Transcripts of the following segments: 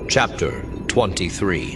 Chapter 23.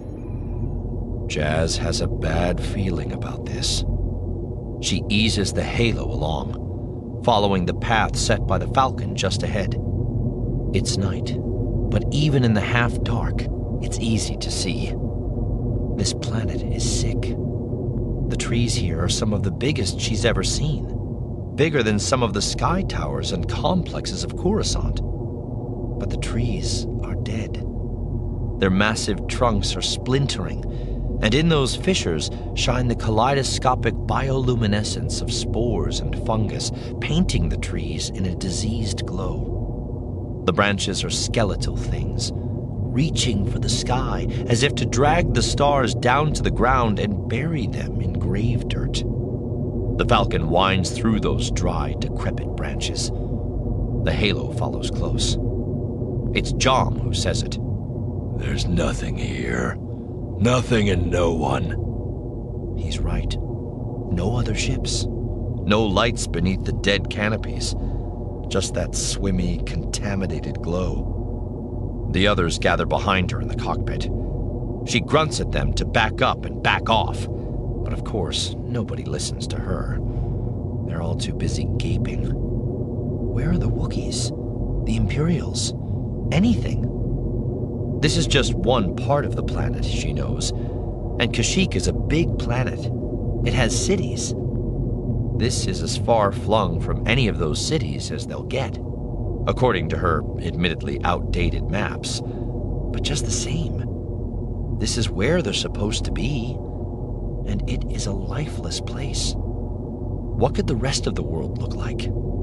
Jazz has a bad feeling about this. She eases the halo along, following the path set by the Falcon just ahead. It's night, but even in the half-dark, it's easy to see. This planet is sick. The trees here are some of the biggest she's ever seen, bigger than some of the sky towers and complexes of Coruscant. But the trees are dead. Their massive trunks are splintering, and in those fissures shine the kaleidoscopic bioluminescence of spores and fungus, painting the trees in a diseased glow. The branches are skeletal things, reaching for the sky as if to drag the stars down to the ground and bury them in grave dirt. The Falcon winds through those dry, decrepit branches. The halo follows close. It's Jom who says it. There's nothing here. Nothing and no one. He's right. No other ships. No lights beneath the dead canopies. Just that swimmy, contaminated glow. The others gather behind her in the cockpit. She grunts at them to back up and back off. But of course, nobody listens to her. They're all too busy gaping. Where are the Wookiees? The Imperials? Anything? This is just one part of the planet, she knows. And Kashyyyk is a big planet. It has cities. This is as far flung from any of those cities as they'll get, according to her admittedly outdated maps. But just the same, this is where they're supposed to be. And it is a lifeless place. What could the rest of the world look like?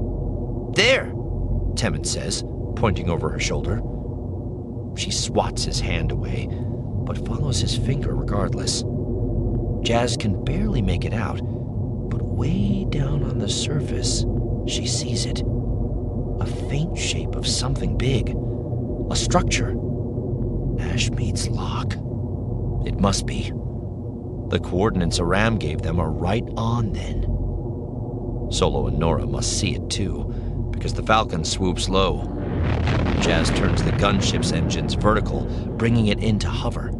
There, Temmin says, pointing over her shoulder. She swats his hand away, but follows his finger regardless. Jazz can barely make it out, but way down on the surface, she sees it. A faint shape of something big. A structure. Ashmead's Lock. It must be. The coordinates Aram gave them are right on then. Solo and Nora must see it too, because the Falcon swoops low. Jazz turns the gunship's engines vertical, bringing it into hover.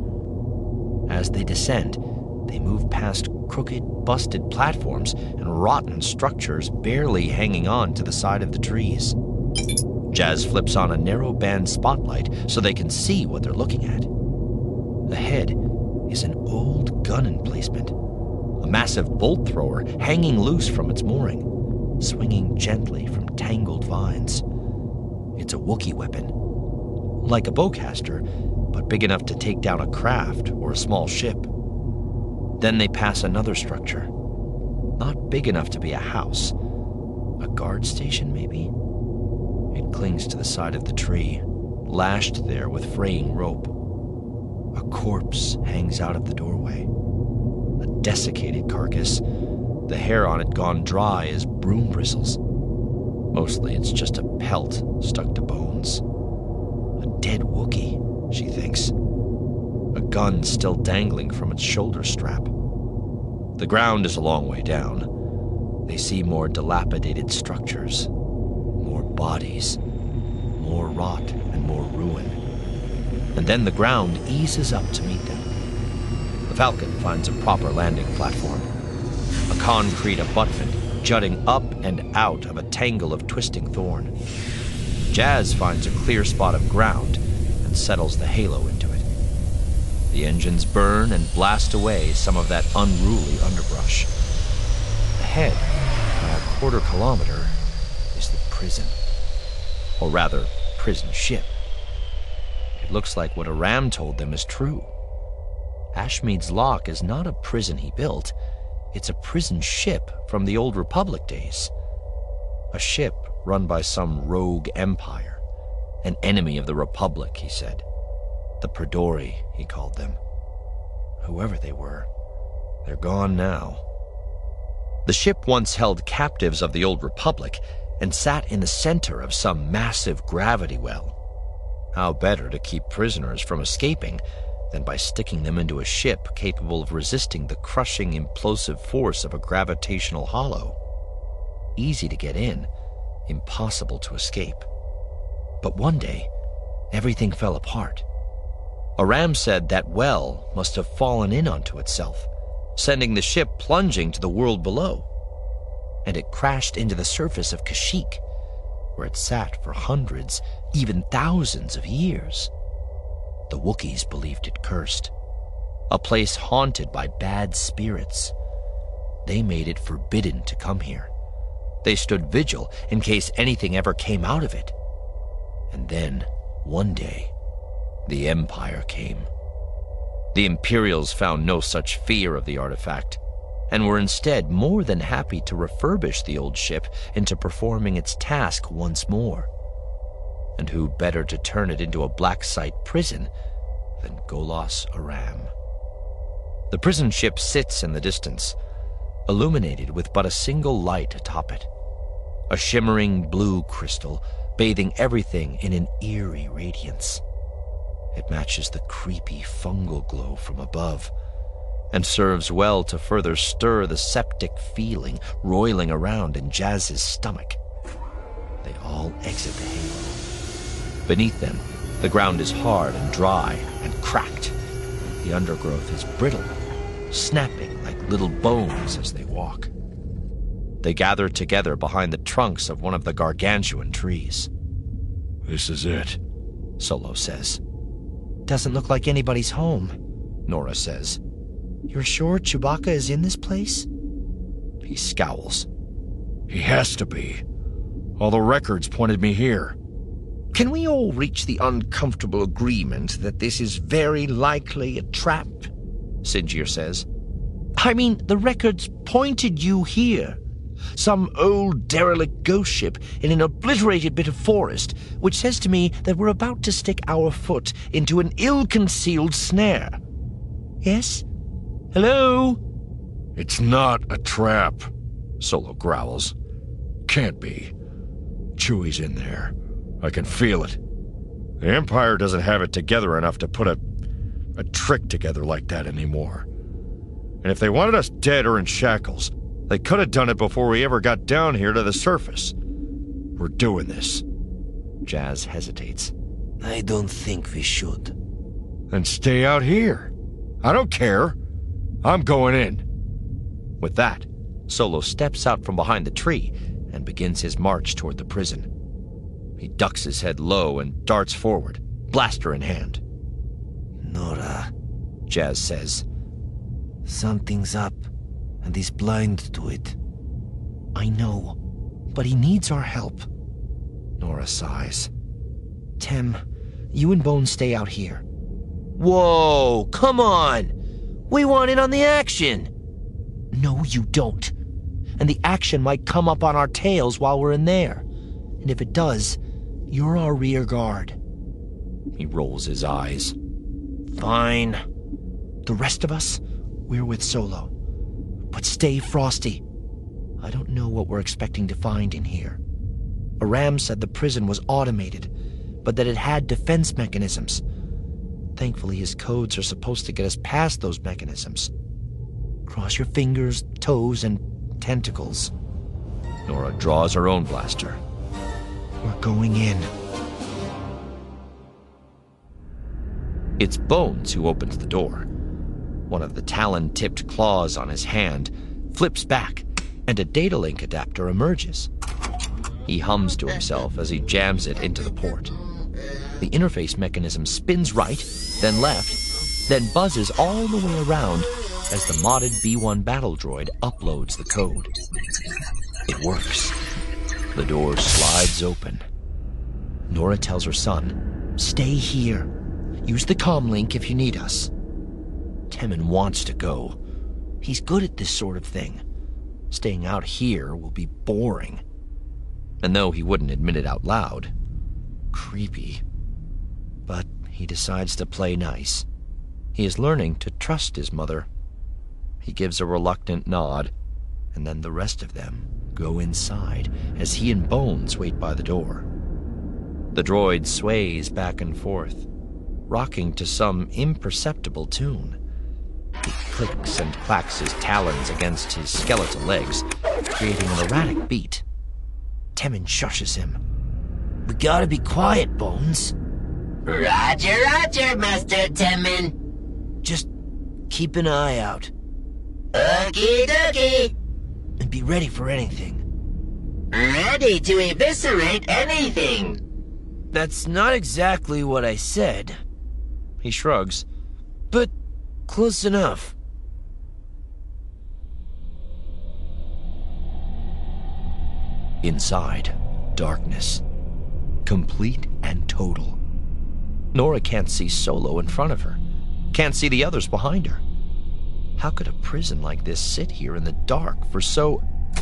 As they descend, they move past crooked, busted platforms and rotten structures barely hanging on to the side of the trees. Jazz flips on a narrow-band spotlight so they can see what they're looking at. Ahead is an old gun emplacement, a massive bolt thrower hanging loose from its mooring, swinging gently from tangled vines. It's a Wookiee weapon, like a bowcaster, but big enough to take down a craft or a small ship. Then they pass another structure, not big enough to be a house. A guard station, maybe? It clings to the side of the tree, lashed there with fraying rope. A corpse hangs out of the doorway. A desiccated carcass, the hair on it gone dry as broom bristles. Mostly it's just a pelt stuck to bones. A dead Wookiee, she thinks. A gun still dangling from its shoulder strap. The ground is a long way down. They see more dilapidated structures, more bodies, more rot and more ruin. And then the ground eases up to meet them. The Falcon finds a proper landing platform, a concrete abutment jutting up and out of a tangle of twisting thorn. Jazz finds a clear spot of ground and settles the halo into it. The engines burn and blast away some of that unruly underbrush. Ahead, by a quarter-kilometer, is the prison. Or rather, prison ship. It looks like what Aram told them is true. Ashmead's Lock is not a prison he built. It's a prison ship from the old Republic days. A ship run by some rogue empire. An enemy of the Republic, he said. The Pridori, he called them. Whoever they were, they're gone now. The ship once held captives of the old Republic and sat in the center of some massive gravity well. How better to keep prisoners from escaping than by sticking them into a ship capable of resisting the crushing, implosive force of a gravitational hollow. Easy to get in, impossible to escape. But one day, everything fell apart. Aram said that well must have fallen in onto itself, sending the ship plunging to the world below. And it crashed into the surface of Kashyyyk, where it sat for hundreds, even thousands of years. The Wookiees believed it cursed, a place haunted by bad spirits. They made it forbidden to come here. They stood vigil in case anything ever came out of it. And then, one day, the Empire came. The Imperials found no such fear of the artifact, and were instead more than happy to refurbish the old ship into performing its task once more. And who better to turn it into a black site prison than Golos Aram? The prison ship sits in the distance, illuminated with but a single light atop it, a shimmering blue crystal bathing everything in an eerie radiance. It matches the creepy fungal glow from above, and serves well to further stir the septic feeling roiling around in Jazz's stomach. They all exit the halo. Beneath them, the ground is hard and dry and cracked. The undergrowth is brittle, snapping like little bones as they walk. They gather together behind the trunks of one of the gargantuan trees. "This is it," Solo says. "Doesn't look like anybody's home," Nora says. "You're sure Chewbacca is in this place?" He scowls. "He has to be. All the records pointed me here." "Can we all reach the uncomfortable agreement that this is very likely a trap?" Sinjir says. "I mean, the records pointed you here. Some old derelict ghost ship in an obliterated bit of forest, which says to me that we're about to stick our foot into an ill-concealed snare. Yes? Hello?" "It's not a trap," Solo growls. "Can't be. Chewie's in there. I can feel it. The Empire doesn't have it together enough to put a trick together like that anymore. And if they wanted us dead or in shackles, they could have done it before we ever got down here to the surface. We're doing this." Jazz hesitates. "I don't think we should." "Then stay out here. I don't care. I'm going in." With that, Solo steps out from behind the tree and begins his march toward the prison. He ducks his head low and darts forward, blaster in hand. "Nora," Jazz says. "Something's up, and he's blind to it." "I know, but he needs our help." Nora sighs. "Tem, you and Bones stay out here." "Whoa, come on! We want in on the action!" "No, you don't. And the action might come up on our tails while we're in there. And if it does, you're our rear guard." He rolls his eyes. "Fine. The rest of us, we're with Solo. But stay frosty. I don't know what we're expecting to find in here. Aram said the prison was automated, but that it had defense mechanisms. Thankfully, his codes are supposed to get us past those mechanisms. Cross your fingers, toes, and tentacles." Nora draws her own blaster. "We're going in." It's Bones who opens the door. One of the talon-tipped claws on his hand flips back, and a data link adapter emerges. He hums to himself as he jams it into the port. The interface mechanism spins right, then left, then buzzes all the way around as the modded B-1 battle droid uploads the code. It works. The door slides open. Nora tells her son, "Stay here. Use the comm link if you need us." Temmin wants to go. He's good at this sort of thing. Staying out here will be boring. And though he wouldn't admit it out loud, creepy. But he decides to play nice. He is learning to trust his mother. He gives a reluctant nod, and then the rest of them go inside as he and Bones wait by the door. The droid sways back and forth, rocking to some imperceptible tune. He clicks and clacks his talons against his skeletal legs, creating an erratic beat. Temmin shushes him. "We gotta be quiet, Bones." Roger, roger, Master Timon. Just keep an eye out. Okie dokie. And be ready for anything. Ready to eviscerate anything. That's not exactly what I said. He shrugs. But close enough. Inside, darkness. Complete and total. Nora can't see Solo in front of her. Can't see the others behind her. How could a prison like this sit here in the dark for so...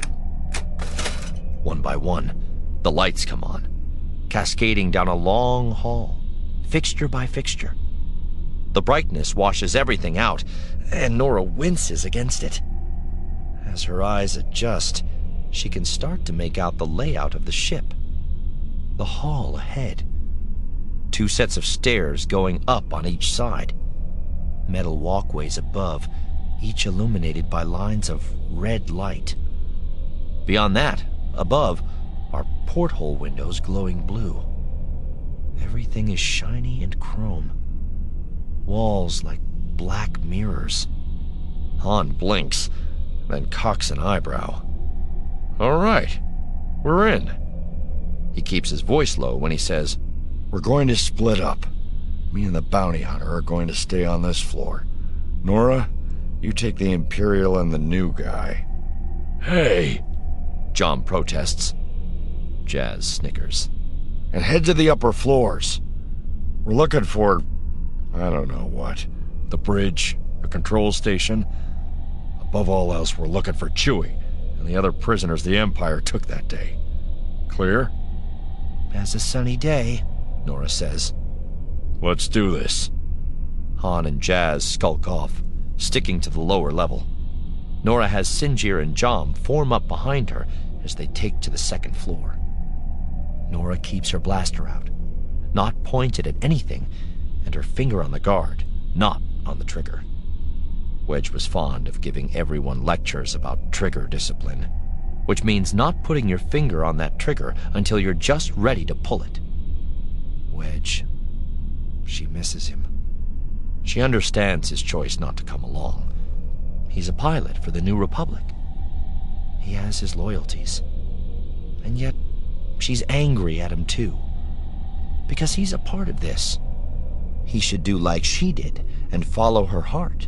One by one, the lights come on, cascading down a long hall, fixture by fixture. The brightness washes everything out, and Nora winces against it. As her eyes adjust, she can start to make out the layout of the ship. The hall ahead. 2 sets of stairs going up on each side. Metal walkways above, each illuminated by lines of red light. Beyond that, above, are porthole windows glowing blue. Everything is shiny and chrome. Walls like black mirrors. Han blinks, then cocks an eyebrow. All right, we're in. He keeps his voice low when he says, "We're going to split up. Me and the bounty hunter are going to stay on this floor. Nora, you take the Imperial and the new guy." "Hey," John protests. Jazz snickers. "And head to the upper floors. We're looking for, I don't know what. The bridge, a control station. Above all else, we're looking for Chewie and the other prisoners the Empire took that day. Clear?" As a sunny day, Nora says. "Let's do this." Han and Jazz skulk off, sticking to the lower level. Nora has Sinjir and Jom form up behind her as they take to the second floor. Nora keeps her blaster out, not pointed at anything, and her finger on the guard, not on the trigger. Wedge was fond of giving everyone lectures about trigger discipline, which means not putting your finger on that trigger until you're just ready to pull it. Wedge. She misses him. She understands his choice not to come along. He's a pilot for the New Republic. He has his loyalties. And yet, she's angry at him too. Because he's a part of this. He should do like she did and follow her heart.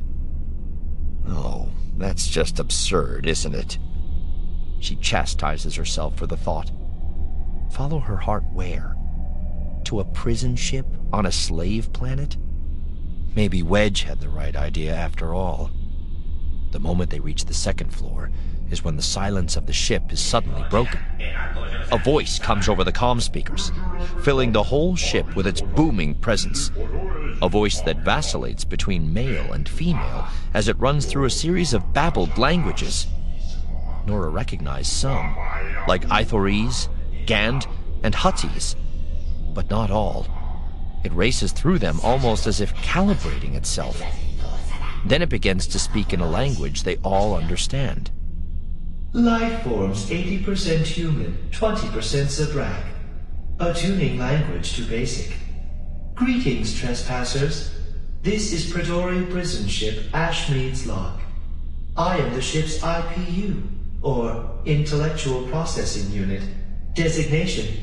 Oh, that's just absurd, isn't it? She chastises herself for the thought. Follow her heart where? To a prison ship on a slave planet? Maybe Wedge had the right idea after all. The moment they reach the second floor is when the silence of the ship is suddenly broken. A voice comes over the comm speakers, filling the whole ship with its booming presence. A voice that vacillates between male and female as it runs through a series of babbled languages. Nora recognized some, like Ithorese, Gand, and Huttese, but not all. It races through them almost as if calibrating itself. Then it begins to speak in a language they all understand. Life forms 80% human, 20% Zabrak. A tuning language to basic. Greetings, trespassers. This is Praetorian prison ship Ashmead's Lock. I am the ship's IPU, or Intellectual Processing Unit. Designation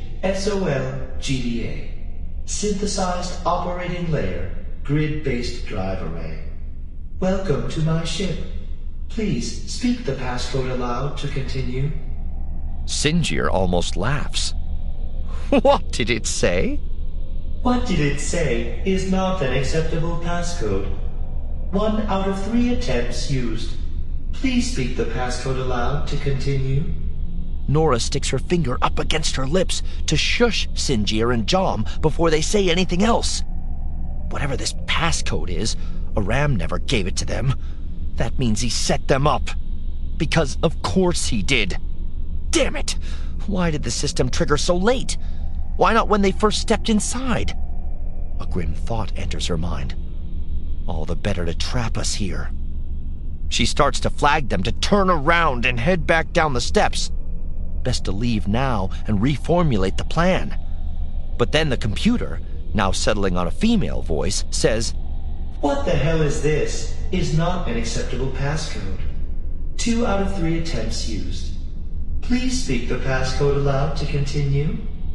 SOL-GDA. Synthesized Operating Layer, Grid-Based Drive Array. Welcome to my ship. Please speak the passcode aloud to continue. Sinjir almost laughs. What did it say? What did it say is not an acceptable passcode. 1 out of 3 attempts used. Please speak the passcode aloud to continue. Nora sticks her finger up against her lips to shush Sinjir and Jom before they say anything else. Whatever this passcode is, Aram never gave it to them. That means he set them up. Because of course he did. Damn it! Why did the system trigger so late? Why not when they first stepped inside? A grim thought enters her mind. All the better to trap us here. She starts to flag them to turn around and head back down the steps. Best to leave now and reformulate the plan. But then the computer, now settling on a female voice, says, "What the hell is this? Is not an acceptable passcode. 2 out of 3 attempts used. Please speak the passcode aloud to continue."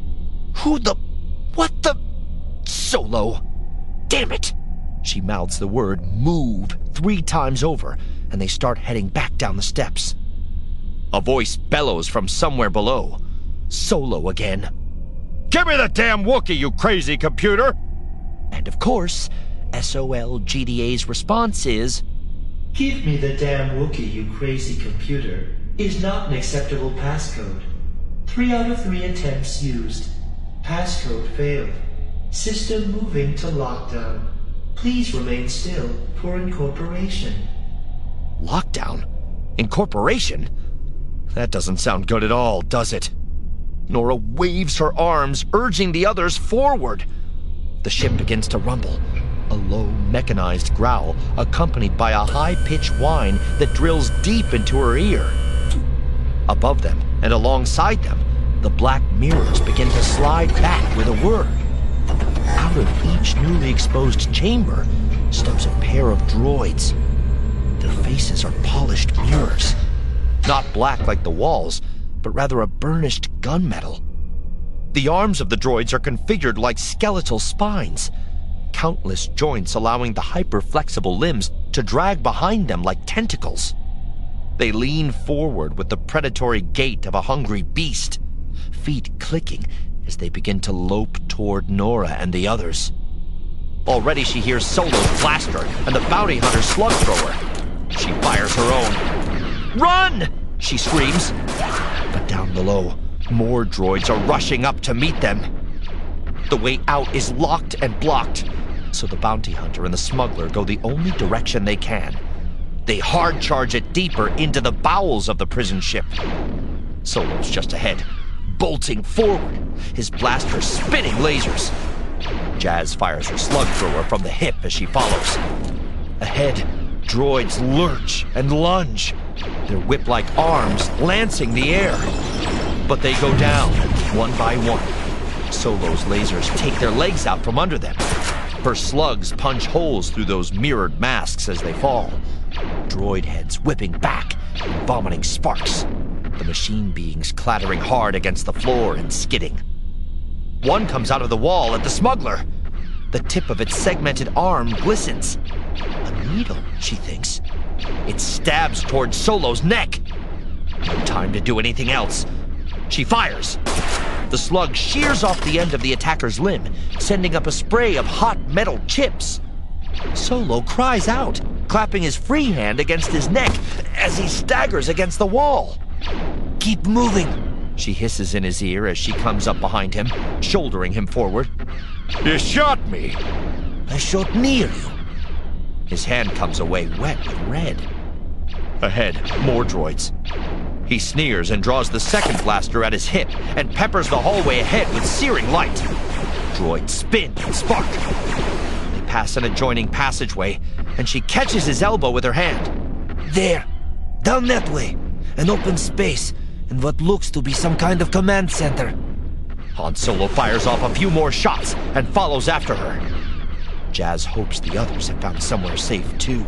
What the... Solo. Damn it! She mouths the word "move" 3 times over, and they start heading back down the steps. A voice bellows from somewhere below. Solo again. Give me the damn Wookiee, you crazy computer! And of course, SOL GDA's response is, "Give me the damn Wookiee, you crazy computer. Is not an acceptable passcode. 3 out of 3 attempts used. Passcode failed. System moving to lockdown. Please remain still for incorporation." Lockdown? Incorporation? That doesn't sound good at all, does it? Nora waves her arms, urging the others forward. The ship begins to rumble. A low, mechanized growl, accompanied by a high-pitched whine that drills deep into her ear. Above them and alongside them, the black mirrors begin to slide back with a whir. Out of each newly exposed chamber steps a pair of droids. Their faces are polished mirrors. Not black like the walls, but rather a burnished gunmetal. The arms of the droids are configured like skeletal spines, countless joints allowing the hyper-flexible limbs to drag behind them like tentacles. They lean forward with the predatory gait of a hungry beast, feet clicking as they begin to lope toward Nora and the others. Already she hears Solo's blaster and the bounty hunter's slug thrower. She fires her own. "Run!" she screams. But down below, more droids are rushing up to meet them. The way out is locked and blocked, so the bounty hunter and the smuggler go the only direction they can. They hard charge it deeper into the bowels of the prison ship. Solo's just ahead, bolting forward, his blaster spitting lasers. Jazz fires her slug thrower from the hip as she follows. Ahead, droids lurch and lunge, their whip-like arms lancing the air. But they go down, one by one. Solo's lasers take their legs out from under them. Her slugs punch holes through those mirrored masks as they fall. Droid heads whipping back and vomiting sparks. The machine beings clattering hard against the floor and skidding. One comes out of the wall at the smuggler. The tip of its segmented arm glistens. A needle, she thinks. It stabs towards Solo's neck. No time to do anything else. She fires. The slug shears off the end of the attacker's limb, sending up a spray of hot metal chips. Solo cries out, clapping his free hand against his neck as he staggers against the wall. "Keep moving," she hisses in his ear as she comes up behind him, shouldering him forward. You shot me! "I shot near you." His hand comes away wet with red. Ahead, more droids. He sneers and draws the second blaster at his hip and peppers the hallway ahead with searing light. Droids spin and spark. They pass an adjoining passageway, and she catches his elbow with her hand. "There, down that way. An open space, and what looks to be some kind of command center." Han Solo fires off a few more shots and follows after her. Jazz hopes the others have found somewhere safe, too.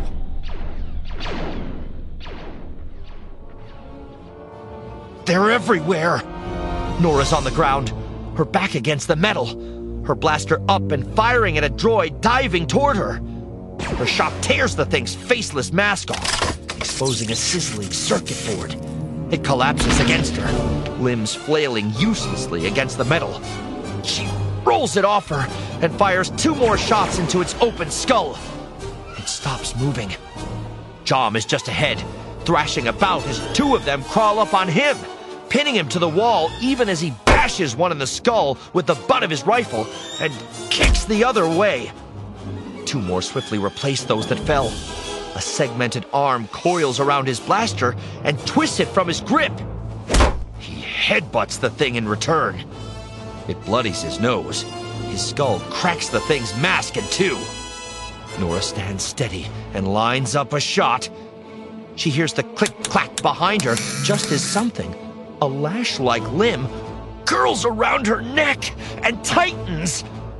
They're everywhere! Nora's on the ground, her back against the metal, her blaster up and firing at a droid diving toward her. Her shot tears the thing's faceless mask off, exposing a sizzling circuit board. It collapses against her, limbs flailing uselessly against the metal. She rolls it off her and fires 2 more shots into its open skull. It stops moving. Jom is just ahead, thrashing about as 2 of them crawl up on him, pinning him to the wall even as he bashes one in the skull with the butt of his rifle and kicks the other away. 2 more swiftly replace those that fell. A segmented arm coils around his blaster and twists it from his grip. He headbutts the thing in return. It bloodies his nose. His skull cracks the thing's mask in 2. Nora stands steady and lines up a shot. She hears the click-clack behind her just as something, a lash-like limb, curls around her neck and tightens.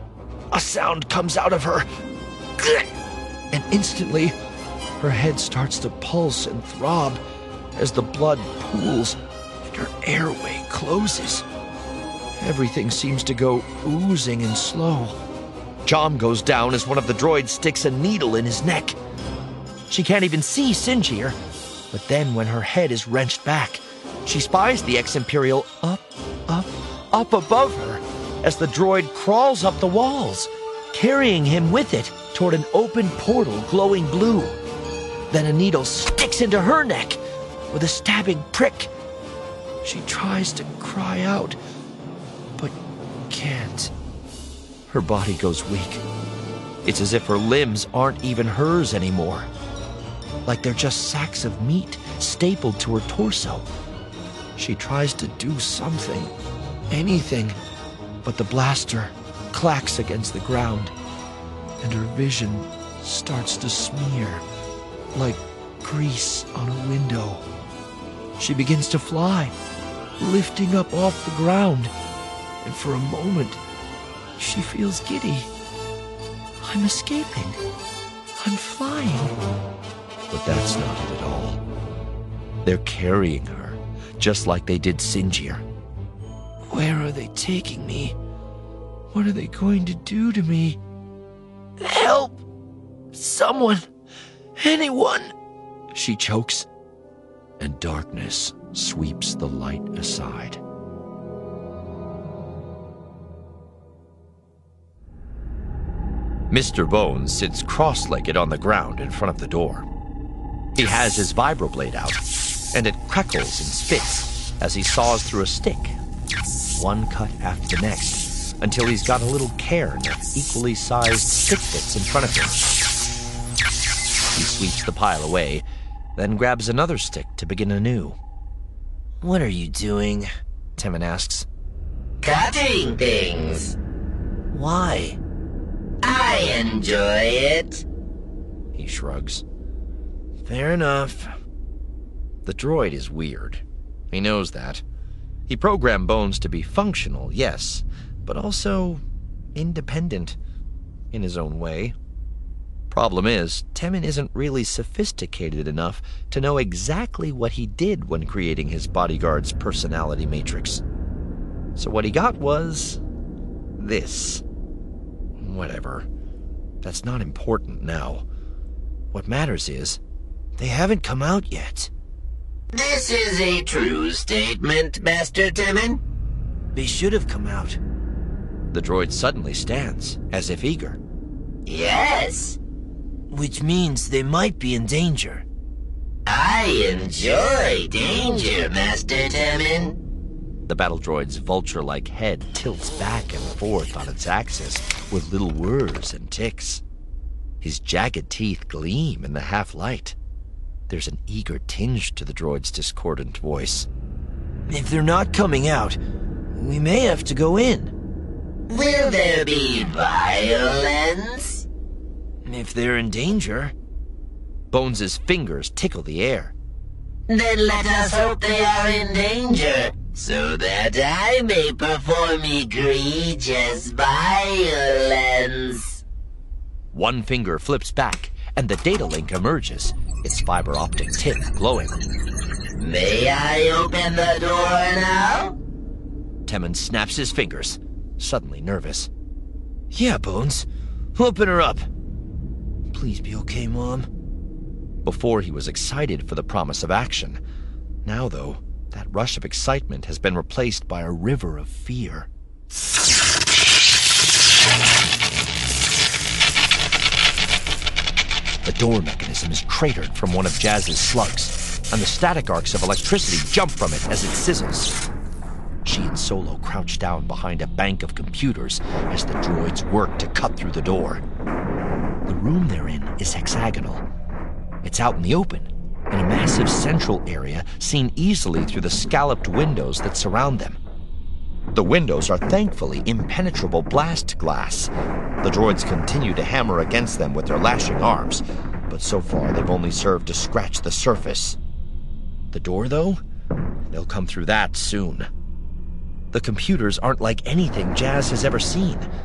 A sound comes out of her. And instantly, her head starts to pulse and throb as the blood pools and her airway closes. Everything seems to go oozing and slow. Jom goes down as one of the droids sticks a needle in his neck. She can't even see Sinjir, but then when her head is wrenched back, she spies the ex-Imperial up above her as the droid crawls up the walls, carrying him with it toward an open portal glowing blue. Then a needle sticks into her neck with a stabbing prick. She tries to cry out, but can't. Her body goes weak. It's as if her limbs aren't even hers anymore. Like they're just sacks of meat stapled to her torso. She tries to do something, anything, but the blaster clacks against the ground, and her vision starts to smear like grease on a window. She begins to fly, lifting up off the ground, and for a moment, she feels giddy. I'm escaping. I'm flying. But that's not it at all. They're carrying her, just like they did Sinjir. Where are they taking me? What are they going to do to me? Help! Someone! Anyone! She chokes, and darkness sweeps the light aside. Mr. Bones sits cross-legged on the ground in front of the door. He has his vibroblade out, and it crackles and spits as he saws through a stick, one cut after the next, until he's got a little cairn of equally sized stick bits in front of him. He sweeps the pile away, then grabs another stick to begin anew. "What are you doing?" Temmin asks. Cutting things. "Why?" I enjoy it. He shrugs. "Fair enough." The droid is weird. He knows that. He programmed Bones to be functional, yes, but also independent in his own way. Problem is, Temmin isn't really sophisticated enough to know exactly what he did when creating his bodyguard's personality matrix. So what he got was this. Whatever. That's not important now. What matters is, they haven't come out yet. This is a true statement, Master Temmin. They should have come out. The droid suddenly stands, as if eager. Yes. Which means they might be in danger. I enjoy danger, Master Temmin. The battle droid's vulture-like head tilts back and forth on its axis with little whirs and ticks. His jagged teeth gleam in the half-light. There's an eager tinge to the droid's discordant voice. If they're not coming out, we may have to go in. Will there be violence? If they're in danger. Bones's fingers tickle the air. Then let us hope they are in danger, so that I may perform egregious violence. One finger flips back, and the data link emerges, its fiber optic tip glowing. May I open the door now? Temmin snaps his fingers, suddenly nervous. Yeah, Bones. Open her up. Please be okay, Mom. Before he was excited for the promise of action. Now, though, that rush of excitement has been replaced by a river of fear. The door mechanism is cratered from one of Jazz's slugs, and the static arcs of electricity jump from it as it sizzles. She and Solo crouch down behind a bank of computers as the droids work to cut through the door. The room they're in is hexagonal. It's out in the open, in a massive central area seen easily through the scalloped windows that surround them. The windows are thankfully impenetrable blast glass. The droids continue to hammer against them with their lashing arms, but so far they've only served to scratch the surface. The door, though? They'll come through that soon. The computers aren't like anything Jazz has ever seen.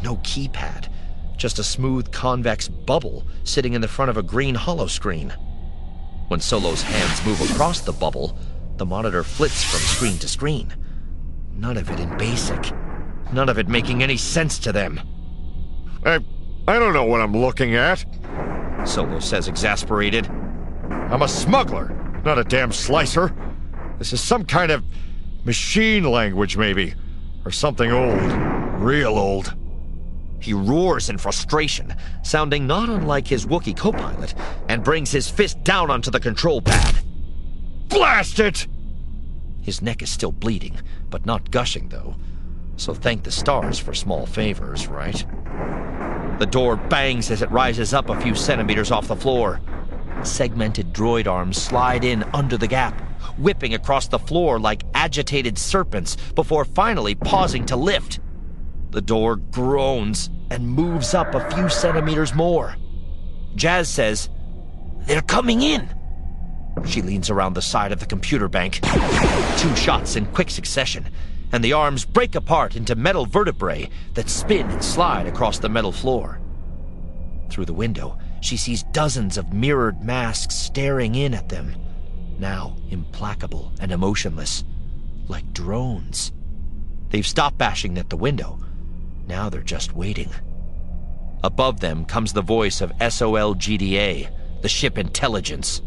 No keypad, just a smooth convex bubble sitting in the front of a green holoscreen. When Solo's hands move across the bubble, the monitor flits from screen to screen. None of it in BASIC. None of it making any sense to them. I don't know what I'm looking at, Solo says, exasperated. I'm a smuggler, not a damn slicer. This is some kind of machine language, maybe. Or something old. Real old. He roars in frustration, sounding not unlike his Wookiee co-pilot, and brings his fist down onto the control pad. Blast it! His neck is still bleeding, but not gushing, though. So thank the stars for small favors, right? The door bangs as it rises up a few centimeters off the floor. Segmented droid arms slide in under the gap, whipping across the floor like agitated serpents before finally pausing to lift. The door groans and moves up a few centimeters more. Jazz says, "They're coming in." She leans around the side of the computer bank. 2 shots in quick succession, and the arms break apart into metal vertebrae that spin and slide across the metal floor. Through the window, she sees dozens of mirrored masks staring in at them, now implacable and emotionless, like drones. They've stopped bashing at the window. Now they're just waiting. Above them comes the voice of SOL-GDA, the ship intelligence.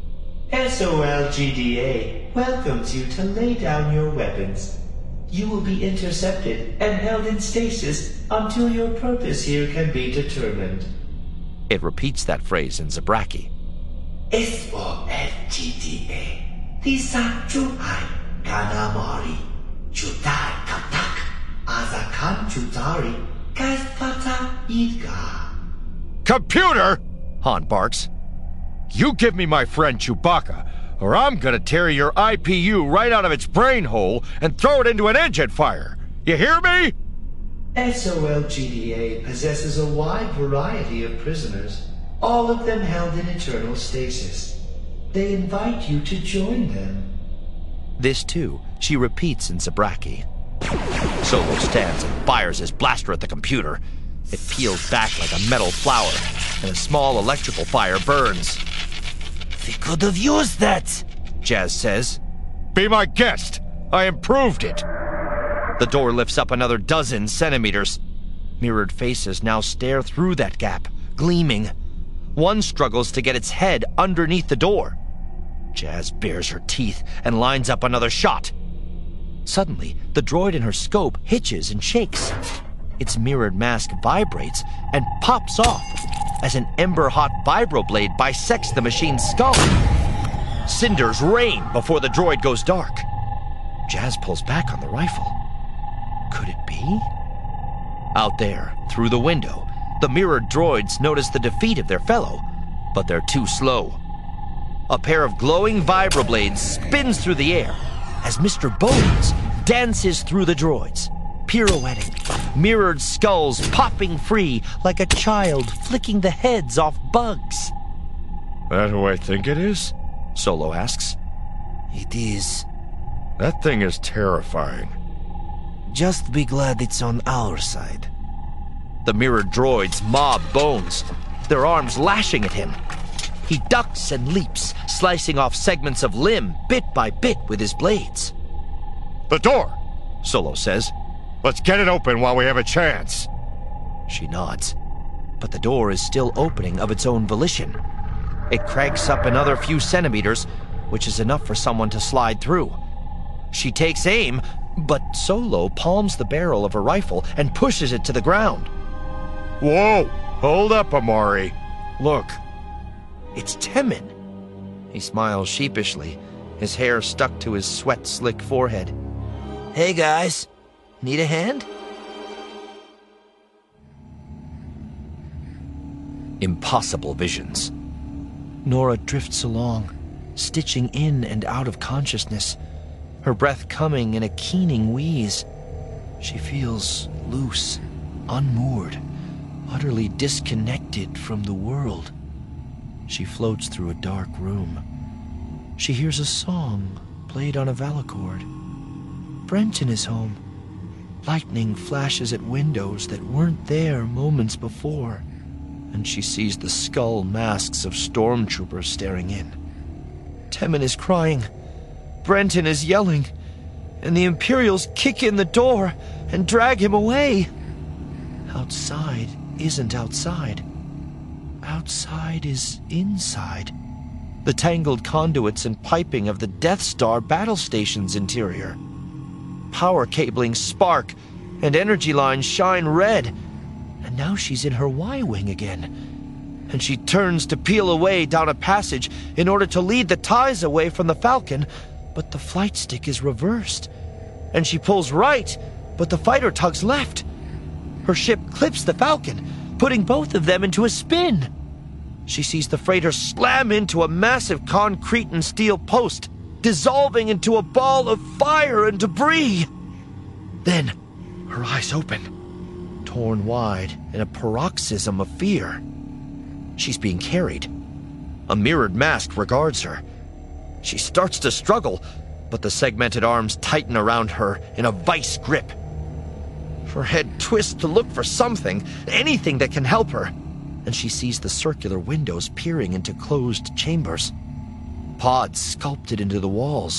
SOL-GDA welcomes you to lay down your weapons. You will be intercepted and held in stasis until your purpose here can be determined. It repeats that phrase in Zabraki. SOL-GDA Tisachuai Kanamari Chutai Katak Azakan Chutari Kaspata Idga. Computer! Han barks. You give me my friend Chewbacca, or I'm gonna tear your IPU right out of its brain hole and throw it into an engine fire. You hear me? SOL-GDA possesses a wide variety of prisoners, all of them held in eternal stasis. They invite you to join them. This, too, she repeats in Zabraki. Solo stands and fires his blaster at the computer. It peels back like a metal flower, and a small electrical fire burns. "We could have used that," Jazz says. Be my guest. I improved it. The door lifts up another dozen centimeters. Mirrored faces now stare through that gap, gleaming. One struggles to get its head underneath the door. Jazz bares her teeth and lines up another shot. Suddenly, the droid in her scope hitches and shakes. Its mirrored mask vibrates and pops off as an ember-hot vibroblade bisects the machine's skull. Cinders rain before the droid goes dark. Jazz pulls back on the rifle. Could it be? Out there, through the window, the mirrored droids notice the defeat of their fellow, but they're too slow. A pair of glowing vibroblades spins through the air as Mr. Bones dances through the droids, pirouetting, mirrored skulls popping free like a child flicking the heads off bugs. That who I think it is? Solo asks. It is. That thing is terrifying. Just be glad it's on our side. The mirrored droids mob Bones, their arms lashing at him. He ducks and leaps, slicing off segments of limb bit by bit with his blades. The door! Solo says. Let's get it open while we have a chance. She nods, but the door is still opening of its own volition. It cranks up another few centimeters, which is enough for someone to slide through. She takes aim, but Solo palms the barrel of her rifle and pushes it to the ground. Whoa! Hold up, Amari. Look. It's Temmin. He smiles sheepishly, his hair stuck to his sweat-slick forehead. Hey guys, need a hand? Impossible visions. Nora drifts along, stitching in and out of consciousness, her breath coming in a keening wheeze. She feels loose, unmoored, utterly disconnected from the world. She floats through a dark room. She hears a song played on a valicord. Brenton is home. Lightning flashes at windows that weren't there moments before, and she sees the skull masks of stormtroopers staring in. Temmin is crying, Brenton is yelling, and the Imperials kick in the door and drag him away. Outside isn't outside. Outside is inside. The tangled conduits and piping of the Death Star battle station's interior. Power cabling spark, and energy lines shine red. And now she's in her Y-wing again. And she turns to peel away down a passage in order to lead the ties away from the Falcon, but the flight stick is reversed. And she pulls right, but the fighter tugs left. Her ship clips the Falcon, putting both of them into a spin. She sees the freighter slam into a massive concrete and steel post, dissolving into a ball of fire and debris. Then, her eyes open, torn wide in a paroxysm of fear. She's being carried. A mirrored mask regards her. She starts to struggle, but the segmented arms tighten around her in a vice grip. Her head twists to look for something, anything that can help her, and she sees the circular windows peering into closed chambers. Pods sculpted into the walls.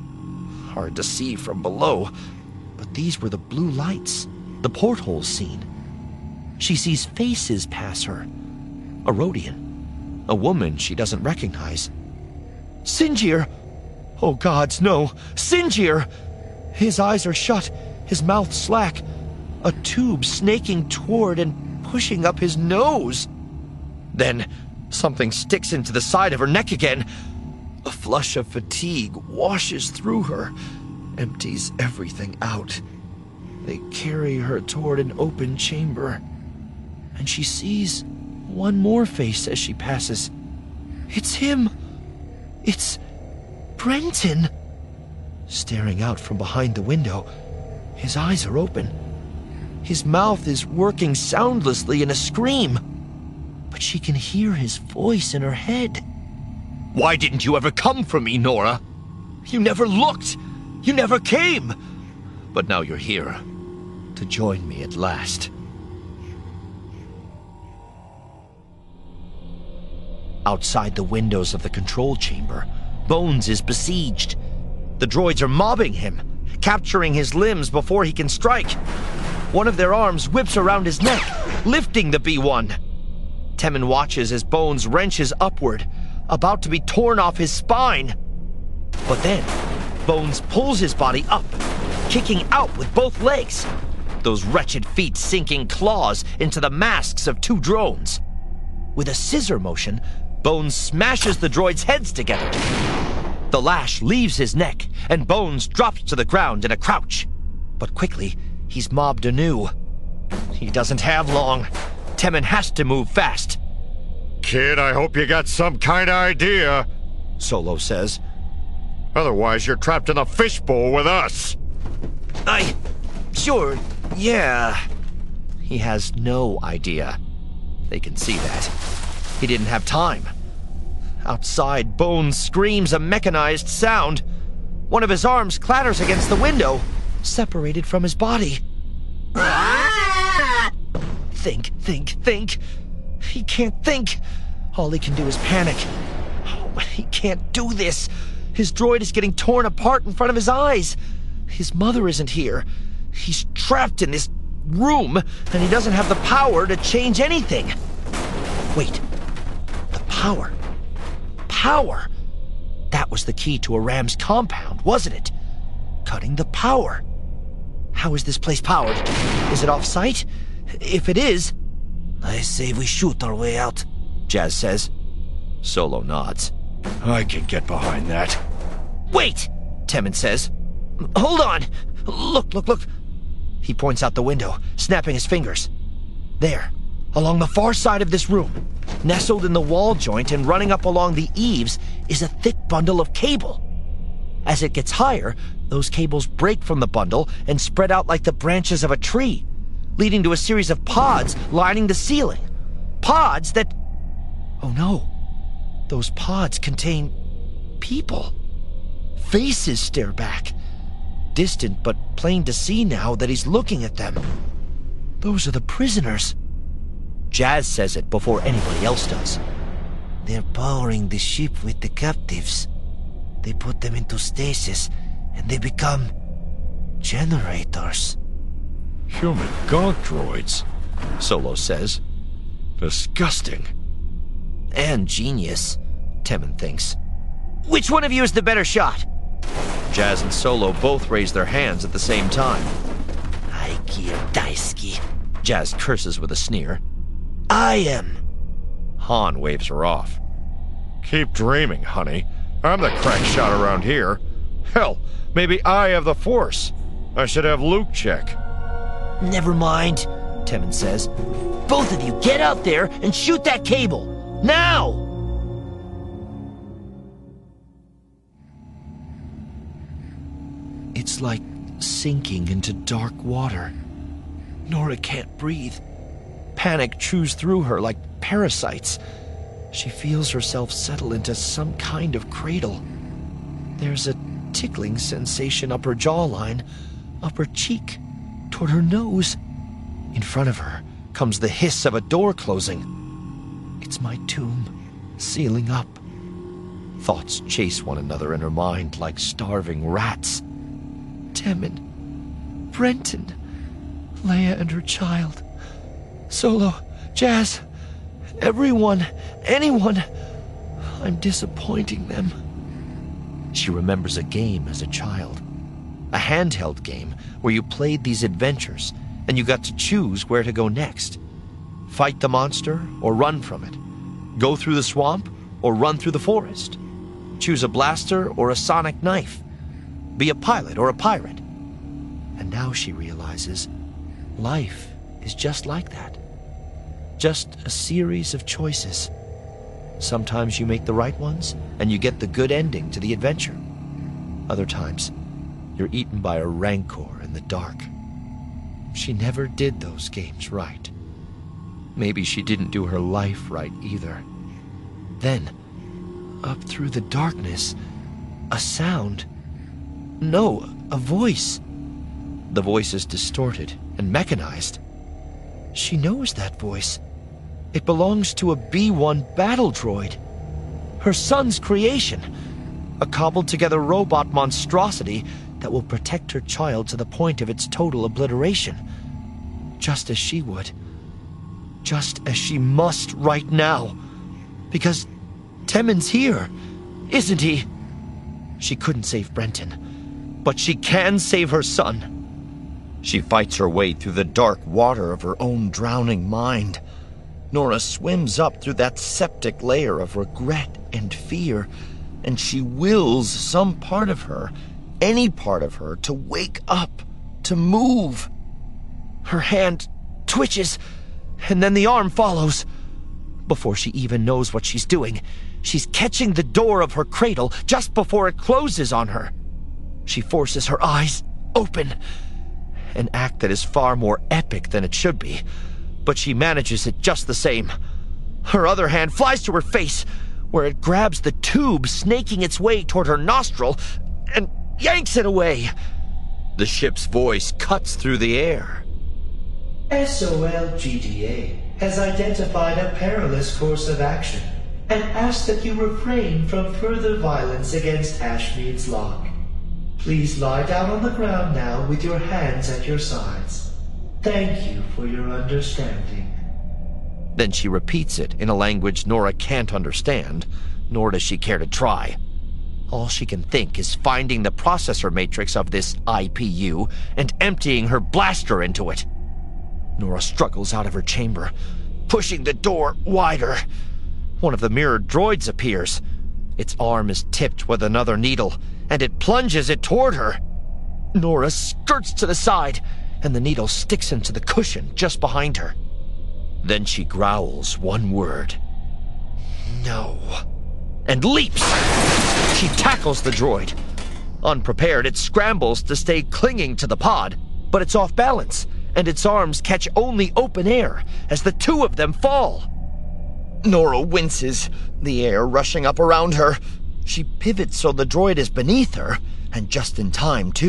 Hard to see from below, but these were the blue lights, the portholes seen. She sees faces pass her. A Rodian, a woman she doesn't recognize. Sinjir! Oh gods, no! Sinjir! His eyes are shut, his mouth slack, a tube snaking toward and pushing up his nose. Then, something sticks into the side of her neck again. A flush of fatigue washes through her, empties everything out. They carry her toward an open chamber, and she sees one more face as she passes. It's him! It's Brenton! Staring out from behind the window, his eyes are open. His mouth is working soundlessly in a scream, but she can hear his voice in her head. Why didn't you ever come for me, Nora? You never looked. You never came. But now you're here, to join me at last. Outside the windows of the control chamber, Bones is besieged. The droids are mobbing him, capturing his limbs before he can strike. One of their arms whips around his neck, lifting the B-1. Temmin watches as Bones wrenches upward, about to be torn off his spine. But then, Bones pulls his body up, kicking out with both legs, those wretched feet sinking claws into the masks of two drones. With a scissor motion, Bones smashes the droids' heads together. The lash leaves his neck, and Bones drops to the ground in a crouch. But quickly, he's mobbed anew. He doesn't have long. Temmin has to move fast. Kid, I hope you got some kind of idea, Solo says. Otherwise, you're trapped in a fishbowl with us. Sure, yeah. He has no idea. They can see that. He didn't have time. Outside, Bones screams a mechanized sound. One of his arms clatters against the window, separated from his body. Think. He can't think. All he can do is panic. Oh, he can't do this. His droid is getting torn apart in front of his eyes. His mother isn't here. He's trapped in this room, and he doesn't have the power to change anything. Wait. The power. Power! That was the key to Aram's compound, wasn't it? Cutting the power. How is this place powered? Is it off-site? If it is... I say we shoot our way out, Jazz says. Solo nods. I can get behind that. Wait! Temmin says. Hold on! Look. He points out the window, snapping his fingers. There, along the far side of this room, nestled in the wall joint and running up along the eaves, is a thick bundle of cable. As it gets higher, those cables break from the bundle and spread out like the branches of a tree, leading to a series of pods lining the ceiling. Pods that... Oh no. Those pods contain people. Faces stare back. distant but plain to see now that he's looking at them. Those are the prisoners. Jazz says it before anybody else does. They're powering the ship with the captives. They put them into stasis, and they become generators. Human gonk droids, Solo says. disgusting. And genius, Temmin thinks. Which one of you is the better shot? Jazz and Solo both raise their hands at the same time. Aikir Daisuke. Jazz curses with a sneer. I am. Han waves her off. Keep dreaming, honey. I'm the crack shot around here. Hell, maybe I have the Force. I should have Luke check. Never mind, Temmin says. Both of you get out there and shoot that cable. Now! It's like sinking into dark water. Nora can't breathe. Panic chews through her like parasites. She feels herself settle into some kind of cradle. There's a tickling sensation up her jawline, up her cheek, toward her nose. In front of her comes the hiss of a door closing. It's my tomb, sealing up. Thoughts chase one another in her mind like starving rats. Temmin, Brenton, Leia and her child, Solo, Jazz, everyone, anyone. I'm disappointing them. She remembers a game as a child. A handheld game where you played these adventures and you got to choose where to go next. Fight the monster or run from it. Go through the swamp or run through the forest. Choose a blaster or a sonic knife. Be a pilot or a pirate. And now she realizes life is just like that. Just a series of choices. Sometimes you make the right ones and you get the good ending to the adventure. Other times, you're eaten by a rancor in the dark. She never did those games right. Maybe she didn't do her life right either. Then, up through the darkness, a sound. No, a voice. The voice is distorted and mechanized. She knows that voice. It belongs to a B-1 battle droid. Her son's creation. A cobbled-together robot monstrosity that will protect her child to the point of its total obliteration. Just as she would. Just as she must right now. Because Temmin's here, isn't he? She couldn't save Brenton, but she can save her son. She fights her way through the dark water of her own drowning mind. Nora swims up through that septic layer of regret and fear, and she wills some part of her, any part of her, to wake up, to move. Her hand twitches, and then the arm follows. Before she even knows what she's doing, she's catching the door of her cradle just before it closes on her. She forces her eyes open, an act that is far more epic than it should be, but she manages it just the same. Her other hand flies to her face, where it grabs the tube snaking its way toward her nostril and yanks it away. The ship's voice cuts through the air. SOL GDA has identified a perilous course of action and asks that you refrain from further violence against Ashmead's Lock. Please lie down on the ground now with your hands at your sides. Thank you for your understanding. Then she repeats it in a language Nora can't understand, nor does she care to try. All she can think is finding the processor matrix of this IPU and emptying her blaster into it. Nora struggles out of her chamber, pushing the door wider. One of the mirrored droids appears. Its arm is tipped with another needle, and it plunges it toward her. Nora skirts to the side, and the needle sticks into the cushion just behind her. Then she growls one word. No. And leaps. She tackles the droid. Unprepared, it scrambles to stay clinging to the pod, but it's off balance, and its arms catch only open air as the two of them fall. Nora winces, the air rushing up around her. She pivots so the droid is beneath her, and just in time, too.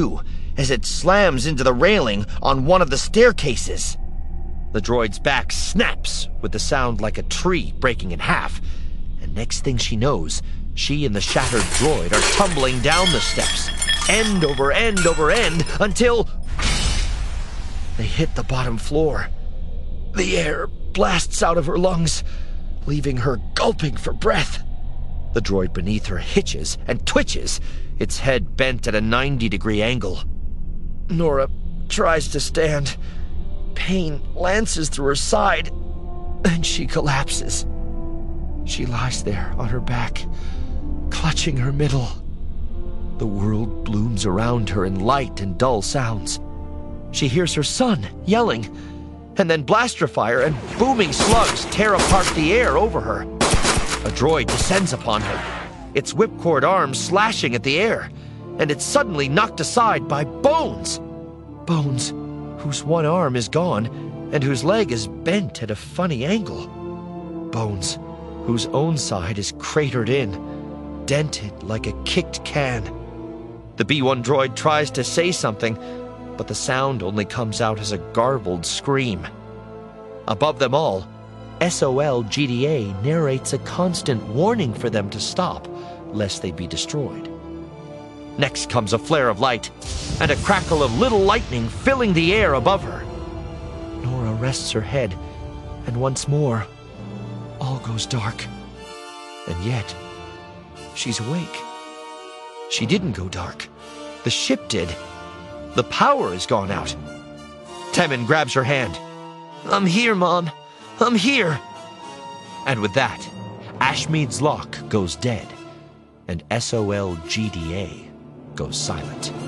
as it slams into the railing on one of the staircases. The droid's back snaps with the sound like a tree breaking in half, and next thing she knows, she and the shattered droid are tumbling down the steps, end over end over end, until they hit the bottom floor. The air blasts out of her lungs, leaving her gulping for breath. The droid beneath her hitches and twitches, its head bent at a 90-degree angle. Nora tries to stand. Pain lances through her side, and she collapses. She lies there on her back, clutching her middle. The world blooms around her in light and dull sounds. She hears her son yelling, and then blaster fire and booming slugs tear apart the air over her. A droid descends upon her, its whipcord arms slashing at the air, and it's suddenly knocked aside by Bones. Bones, whose one arm is gone and whose leg is bent at a funny angle. Bones, whose own side is cratered in, dented like a kicked can. The B-1 droid tries to say something, but the sound only comes out as a garbled scream. Above them all, SOL GDA narrates a constant warning for them to stop, lest they be destroyed. Next comes a flare of light, and a crackle of little lightning filling the air above her. Nora rests her head, and once more, all goes dark. And yet, she's awake. She didn't go dark. The ship did. The power has gone out. Temmin grabs her hand. "I'm here, Mom. I'm here." And with that, Ashmead's lock goes dead, and SOL GDA goes silent.